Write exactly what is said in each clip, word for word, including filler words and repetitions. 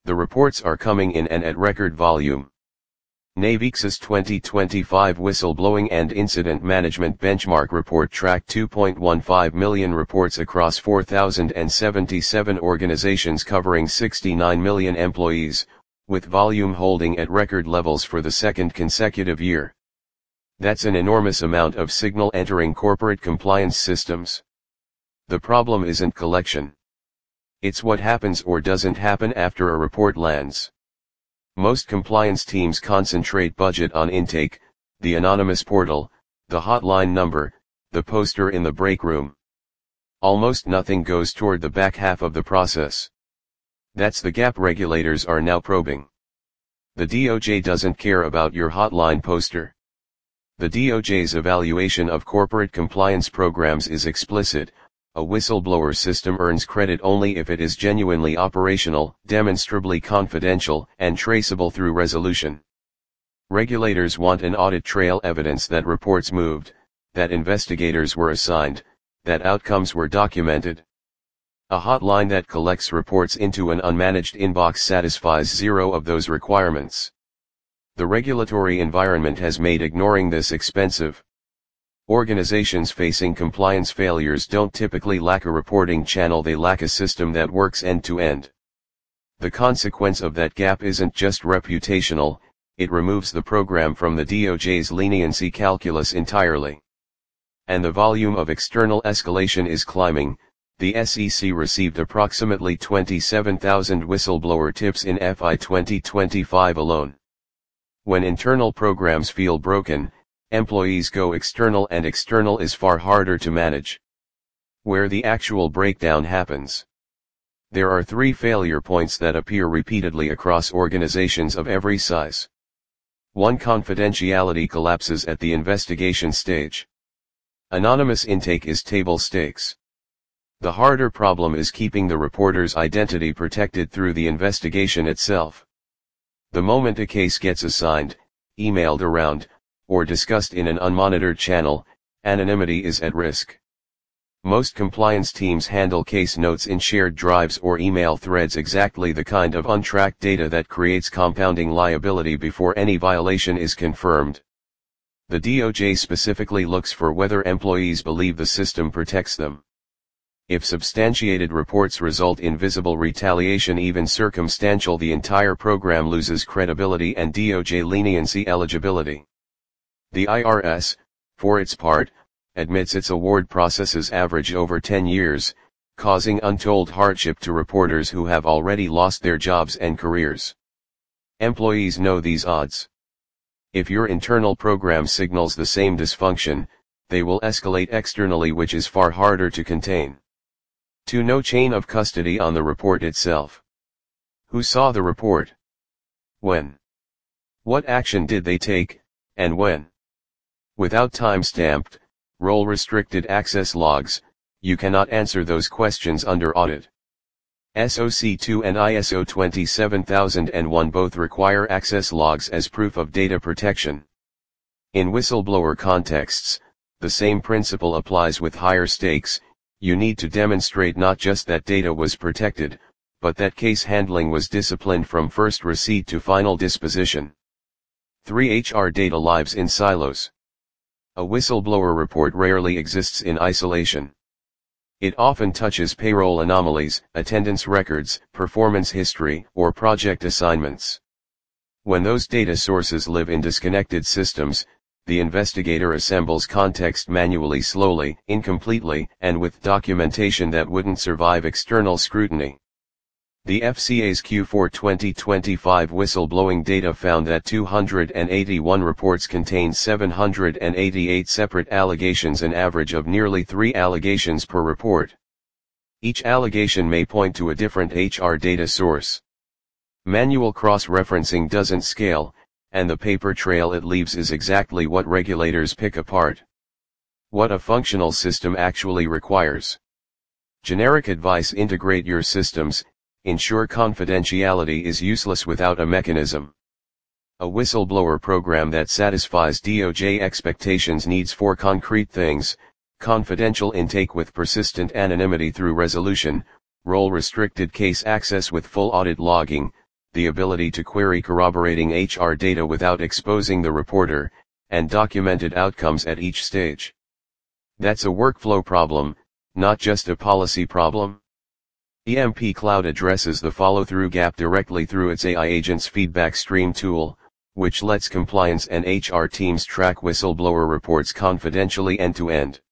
The reports are coming in and at record volume. Navexus twenty twenty-five Whistleblowing and Incident Management Benchmark Report tracked two point one five million reports across four thousand seventy-seven organizations covering sixty-nine million employees, with volume holding at record levels for the second consecutive year. That's an enormous amount of signal entering corporate compliance systems. The problem isn't collection. It's what happens or doesn't happen after a report lands. Most compliance teams concentrate budget on intake, the anonymous portal, the hotline number, the poster in the break room. Almost nothing goes toward the back half of the process. That's the gap regulators are now probing. The D O J doesn't care about your hotline poster. The D O J's evaluation of corporate compliance programs is explicit. A whistleblower system earns credit only if it is genuinely operational, demonstrably confidential, and traceable through resolution. Regulators want an audit trail, evidence that reports moved, that investigators were assigned, that outcomes were documented. A hotline that collects reports into an unmanaged inbox satisfies zero of those requirements. The regulatory environment has made ignoring this expensive. Organizations facing compliance failures don't typically lack a reporting channel, they lack a system that works end-to-end. The consequence of that gap isn't just reputational, it removes the program from the D O J's leniency calculus entirely. And the volume of external escalation is climbing. The S E C received approximately twenty-seven thousand whistleblower tips in F Y twenty twenty-five alone. When internal programs feel broken, employees go external, and external is far harder to manage. Where the actual breakdown happens. There are three failure points that appear repeatedly across organizations of every size. one Confidentiality collapses at the investigation stage. Anonymous intake is table stakes. The harder problem is keeping the reporter's identity protected through the investigation itself. The moment a case gets assigned, emailed around, or discussed in an unmonitored channel, anonymity is at risk. Most compliance teams handle case notes in shared drives or email threads, exactly the kind of untracked data that creates compounding liability before any violation is confirmed. The D O J specifically looks for whether employees believe the system protects them. If substantiated reports result in visible retaliation, even circumstantial, the entire program loses credibility and D O J leniency eligibility. The I R S, for its part, admits its award processes average over ten years, causing untold hardship to reporters who have already lost their jobs and careers. Employees know these odds. If your internal program signals the same dysfunction, they will escalate externally, which is far harder to contain. two No chain of custody on the report itself. Who saw the report? When? What action did they take, and when? Without time-stamped, role-restricted access logs, you cannot answer those questions under audit. S O C two and I S O twenty-seven thousand one both require access logs as proof of data protection. In whistleblower contexts, the same principle applies with higher stakes. You need to demonstrate not just that data was protected, but that case handling was disciplined from first receipt to final disposition. three H R data lives in silos. A whistleblower report rarely exists in isolation. It often touches payroll anomalies, attendance records, performance history, or project assignments. When those data sources live in disconnected systems, the investigator assembles context manually, slowly, incompletely, and with documentation that wouldn't survive external scrutiny. The F C A's Q four twenty twenty-five whistleblowing data found that two hundred eighty-one reports contained seven hundred eighty-eight separate allegations, an average of nearly three allegations per report. Each allegation may point to a different H R data source. Manual cross-referencing doesn't scale, and the paper trail it leaves is exactly what regulators pick apart. What a functional system actually requires. Generic advice: integrate your systems. Ensure confidentiality is useless without a mechanism. A whistleblower program that satisfies D O J expectations needs four concrete things: confidential intake with persistent anonymity through resolution, role-restricted case access with full audit logging, the ability to query corroborating H R data without exposing the reporter, and documented outcomes at each stage. That's a workflow problem, not just a policy problem. E M P Cloud addresses the follow-through gap directly through its A I Agents feedback stream tool, which lets compliance and H R teams track whistleblower reports confidentially end-to-end.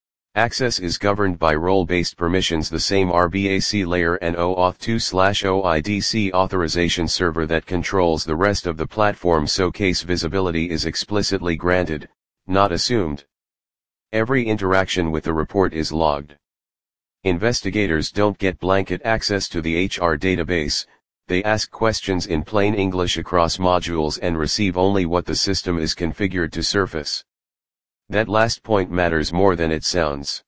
Access is governed by role-based permissions, the same R B A C layer and OAuth two slash O I D C authorization server that controls the rest of the platform, so case visibility is explicitly granted, not assumed. Every interaction with the report is logged. Investigators don't get blanket access to the H R database, they ask questions in plain English across modules and receive only what the system is configured to surface. That last point matters more than it sounds.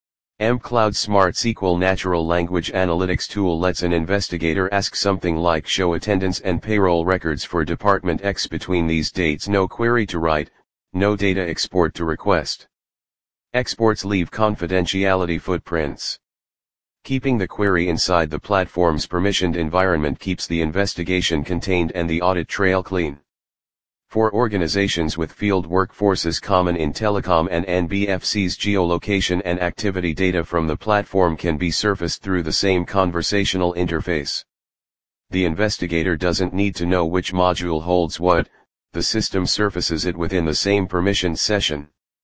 mCloud Smart S Q L natural language analytics tool lets an investigator ask something like show attendance and payroll records for Department X between these dates. No query to write, no data export to request. Exports leave confidentiality footprints. Keeping the query inside the platform's permissioned environment keeps the investigation contained and the audit trail clean. For organizations with field workforces common in telecom and N B F Cs, geolocation and activity data from the platform can be surfaced through the same conversational interface. The investigator doesn't need to know which module holds what, the system surfaces it within the same permissioned session.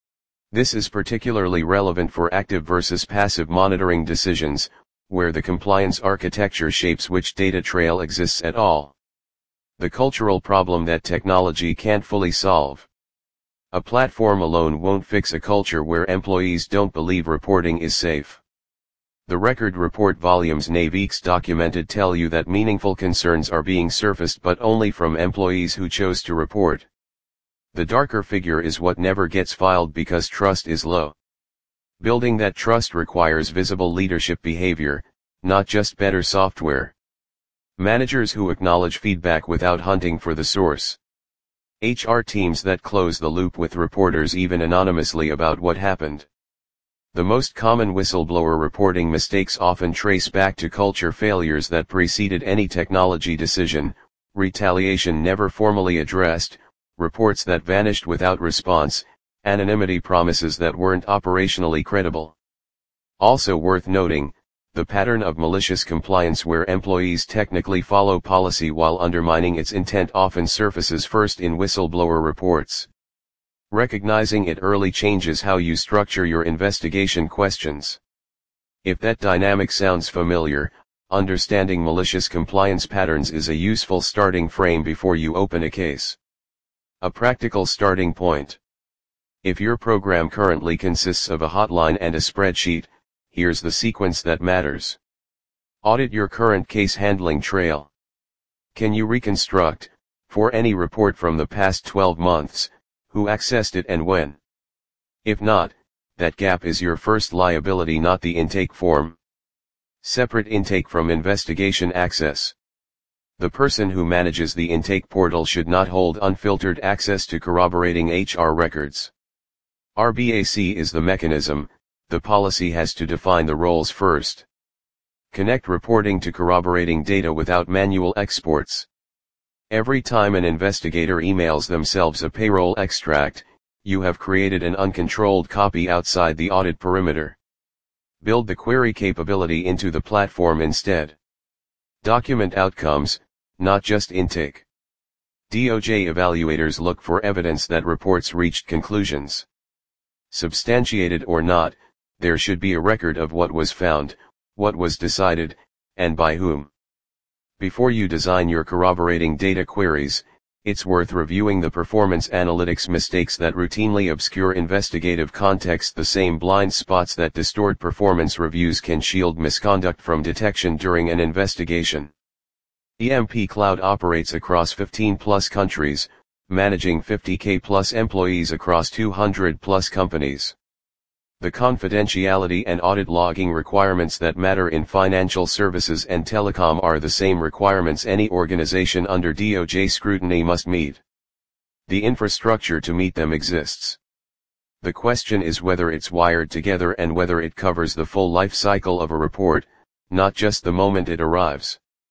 This is particularly relevant for active versus passive monitoring decisions, where the compliance architecture shapes which data trail exists at all. The cultural problem that technology can't fully solve. A platform alone won't fix a culture where employees don't believe reporting is safe. The record report volumes NAVEX documented tell you that meaningful concerns are being surfaced, but only from employees who chose to report. The darker figure is what never gets filed because trust is low. Building that trust requires visible leadership behavior, not just better software. Managers who acknowledge feedback without hunting for the source. H R teams that close the loop with reporters even anonymously about what happened. The most common whistleblower reporting mistakes often trace back to culture failures that preceded any technology decision, retaliation never formally addressed, reports that vanished without response, anonymity promises that weren't operationally credible. Also worth noting, the pattern of malicious compliance where employees technically follow policy while undermining its intent often surfaces first in whistleblower reports. Recognizing it early changes how you structure your investigation questions. If that dynamic sounds familiar, understanding malicious compliance patterns is a useful starting frame before you open a case. A practical starting point. If your program currently consists of a hotline and a spreadsheet, here's the sequence that matters. Audit your current case handling trail. Can you reconstruct, for any report from the past twelve months, who accessed it and when? If not, that gap is your first liability, not the intake form. Separate intake from investigation access. The person who manages the intake portal should not hold unfiltered access to corroborating H R records. R B A C is the mechanism. The policy has to define the roles first. Connect reporting to corroborating data without manual exports. Every time an investigator emails themselves a payroll extract, you have created an uncontrolled copy outside the audit perimeter. Build the query capability into the platform instead. Document outcomes, not just intake. D O J evaluators look for evidence that reports reached conclusions. Substantiated or not, there should be a record of what was found, what was decided, and by whom. Before you design your corroborating data queries, it's worth reviewing the performance analytics mistakes that routinely obscure investigative context. The same blind spots that distort performance reviews can shield misconduct from detection during an investigation. E M P Cloud operates across fifteen plus countries, managing fifty K plus employees across two hundred plus companies. The confidentiality and audit logging requirements that matter in financial services and telecom are the same requirements any organization under D O J scrutiny must meet. The infrastructure to meet them exists. The question is whether it's wired together and whether it covers the full life cycle of a report, not just the moment it arrives.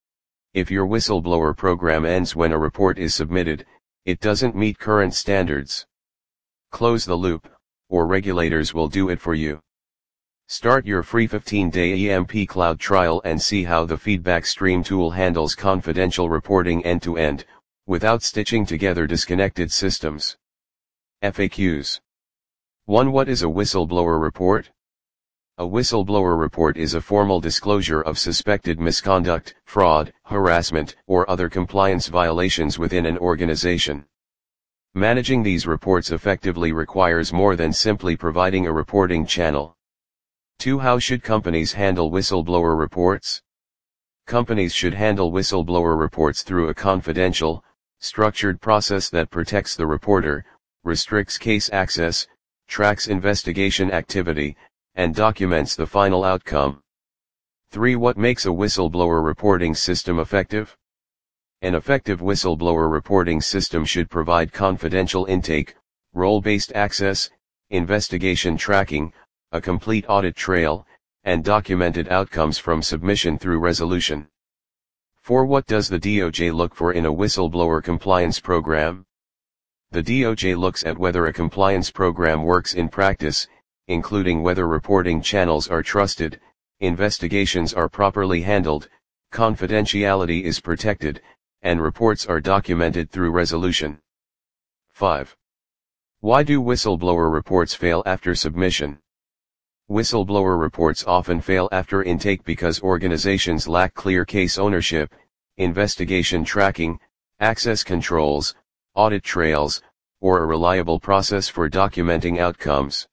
If your whistleblower program ends when a report is submitted, it doesn't meet current standards. Close the loop, or regulators will do it for you. Start your free fifteen day E M P Cloud trial and see how the Feedback Stream tool handles confidential reporting end-to-end, without stitching together disconnected systems. F A Qs. one. What is a whistleblower report? A whistleblower report is a formal disclosure of suspected misconduct, fraud, harassment, or other compliance violations within an organization. Managing these reports effectively requires more than simply providing a reporting channel. two. How should companies handle whistleblower reports? Companies should handle whistleblower reports through a confidential, structured process that protects the reporter, restricts case access, tracks investigation activity, and documents the final outcome. three. What makes a whistleblower reporting system effective? An effective whistleblower reporting system should provide confidential intake, role-based access, investigation tracking, a complete audit trail, and documented outcomes from submission through resolution. four. What does the D O J look for in a whistleblower compliance program? The D O J looks at whether a compliance program works in practice, including whether reporting channels are trusted, investigations are properly handled, confidentiality is protected, and reports are documented through resolution. five. Why do whistleblower reports fail after submission? Whistleblower reports often fail after intake because organizations lack clear case ownership, investigation tracking, access controls, audit trails, or a reliable process for documenting outcomes.